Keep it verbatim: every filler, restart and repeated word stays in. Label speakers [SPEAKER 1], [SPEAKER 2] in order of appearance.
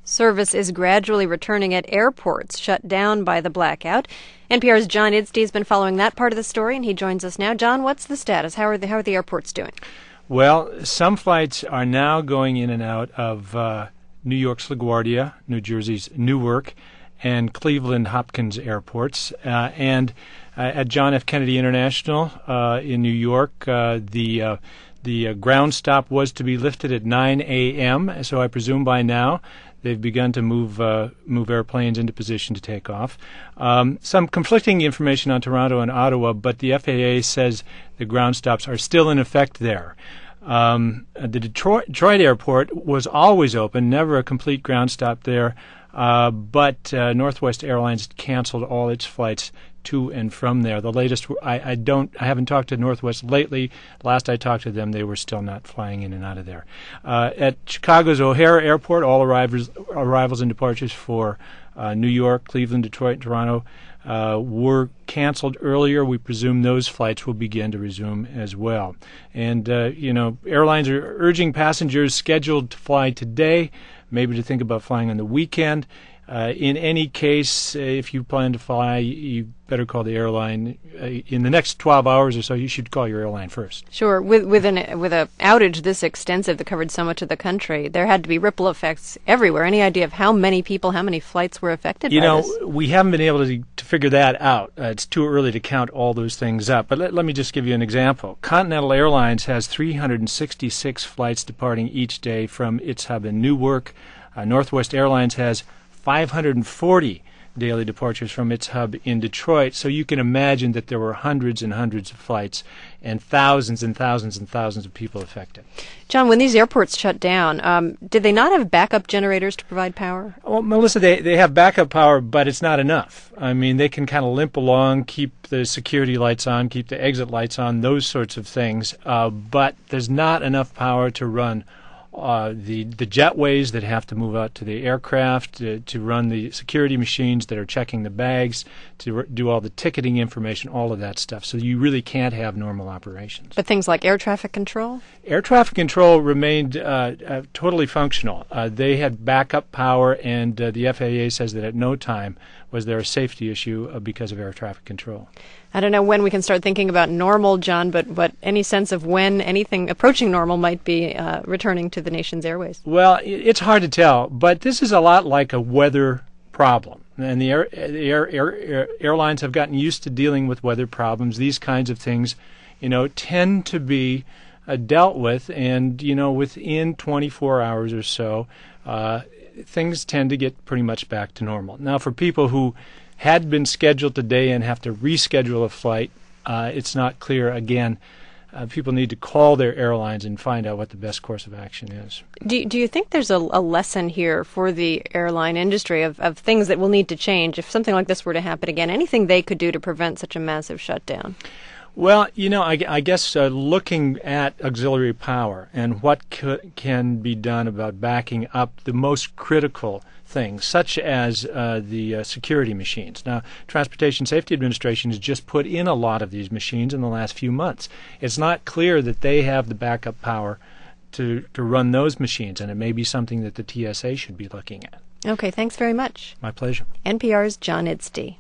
[SPEAKER 1] Service is gradually returning at airports shut down by the blackout. N P R's John Idstey has been following that part of the story, and he joins us now. John, what's the status? How are the, how are the airports doing?
[SPEAKER 2] Well, some flights are now going in and out of uh, New York's LaGuardia, New Jersey's Newark, and Cleveland Hopkins airports. Uh, and uh, at John F. Kennedy International uh, in New York, uh, the uh, the uh, ground stop was to be lifted at nine a.m., so I presume by now they've begun to move uh, move airplanes into position to take off. Um, some conflicting information on Toronto and Ottawa, but the F A A says the ground stops are still in effect there. Um, the Detroit, Detroit airport was always open, never a complete ground stop there, uh, but uh, Northwest Airlines canceled all its flights to and from there. The latest, I, I don't, I haven't talked to Northwest lately. Last I talked to them, they were still not flying in and out of there. Uh, at Chicago's O'Hare Airport, all arrivals, arrivals and departures for uh, New York, Cleveland, Detroit, Toronto uh, were canceled earlier. We presume those flights will begin to resume as well. And uh, you know, airlines are urging passengers scheduled to fly today, maybe to think about flying on the weekend. Uh, in any case, uh, if you plan to fly, you better call the airline. Uh, in the next twelve hours or so, you should call your airline first.
[SPEAKER 1] Sure. With with an with a outage this extensive that covered so much of the country, there had to be ripple effects everywhere. Any idea of how many people, how many flights were affected
[SPEAKER 2] you
[SPEAKER 1] by
[SPEAKER 2] know,
[SPEAKER 1] this?
[SPEAKER 2] We haven't been able to, to figure that out. Uh, it's too early to count all those things up. But let, let me just give you an example. Continental Airlines has three hundred sixty-six flights departing each day from its hub in Newark. Uh, Northwest Airlines has five hundred forty daily departures from its hub in Detroit. So you can imagine that there were hundreds and hundreds of flights and thousands and thousands and thousands of people affected.
[SPEAKER 1] John, when these airports shut down, um, did they not have backup generators to provide power?
[SPEAKER 2] Well, Melissa, they, they have backup power, but it's not enough. I mean, they can kind of limp along, keep the security lights on, keep the exit lights on, those sorts of things. Uh, but there's not enough power to run Uh, the the jetways that have to move out to the aircraft, to, to run the security machines that are checking the bags, to r- do all the ticketing information, all of that stuff. So you really can't have normal operations.
[SPEAKER 1] But things like air traffic control?
[SPEAKER 2] Air traffic control remained uh, uh, totally functional. Uh, they had backup power, and uh, the F A A says that at no time was there a safety issue uh, because of air traffic control.
[SPEAKER 1] I don't know when we can start thinking about normal, John, but, but any sense of when anything approaching normal might be uh, returning to the nation's airways?
[SPEAKER 2] Well, it's hard to tell, but this is a lot like a weather problem. And the, air, the air, air, air, airlines have gotten used to dealing with weather problems. These kinds of things, you know, tend to be uh, dealt with, and, you know, within twenty-four hours or so, uh, things tend to get pretty much back to normal. Now, for people who had been scheduled today and have to reschedule a flight, uh, it's not clear. Again, uh, people need to call their airlines and find out what the best course of action is.
[SPEAKER 1] Do, do you think there's a, a lesson here for the airline industry of, of things that will need to change if something like this were to happen again? Anything they could do to prevent such a massive shutdown?
[SPEAKER 2] Well, you know, I, I guess uh, looking at auxiliary power and what c- can be done about backing up the most critical things, such as uh, the uh, security machines. Now, Transportation Safety Administration has just put in a lot of these machines in the last few months. It's not clear that they have the backup power to, to run those machines, and it may be something that the T S A should be looking at.
[SPEAKER 1] Okay, thanks very much.
[SPEAKER 2] My pleasure.
[SPEAKER 1] N P R's John Idstey.